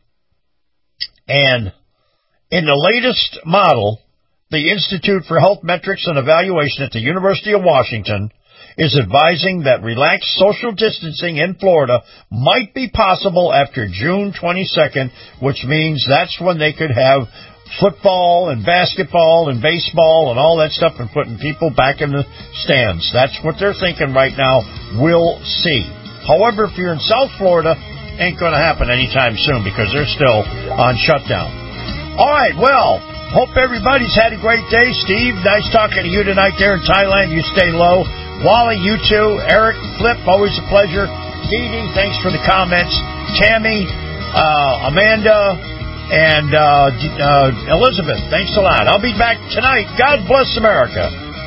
And in the latest model, the Institute for Health Metrics and Evaluation at the University of Washington is advising that relaxed social distancing in Florida might be possible after June twenty-second, which means that's when they could have football and basketball and baseball and all that stuff and putting people back in the stands. That's what they're thinking right now. We'll see. However, if you're in South Florida, ain't going to happen anytime soon because they're still on shutdown. All right, well, hope everybody's had a great day. Steve, nice talking to you tonight there in Thailand. You stay low. Wally, you too. Eric, Flip, always a pleasure. Dee Dee, thanks for the comments. Tammy, uh, Amanda, and uh, uh, Elizabeth, thanks a lot. I'll be back tonight. God bless America.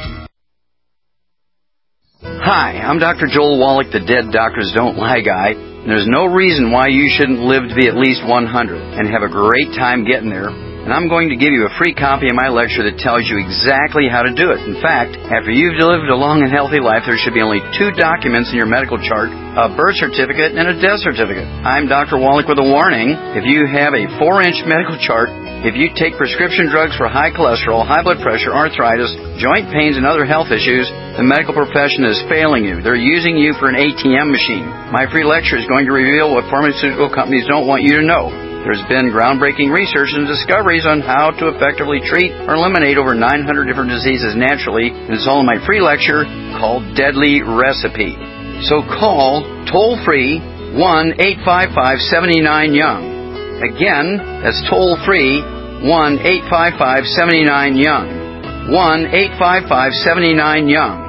Hi, I'm Doctor Joel Wallach, the Dead Doctors Don't Lie guy. And there's no reason why you shouldn't live to be at least one hundred and have a great time getting there. And I'm going to give you a free copy of my lecture that tells you exactly how to do it. In fact, after you've lived a long and healthy life, there should be only two documents in your medical chart, a birth certificate and a death certificate. I'm Doctor Wallach with a warning. If you have a four-inch medical chart, if you take prescription drugs for high cholesterol, high blood pressure, arthritis, joint pains, and other health issues, the medical profession is failing you. They're using you for an A T M machine. My free lecture is going to reveal what pharmaceutical companies don't want you to know. There's been groundbreaking research and discoveries on how to effectively treat or eliminate over nine hundred different diseases naturally, and it's all in my free lecture called Deadly Recipe. So call toll-free one eight five five, seven nine, young. Again, that's toll-free one eight five five, seven nine, young. one eight five five, seven nine, young.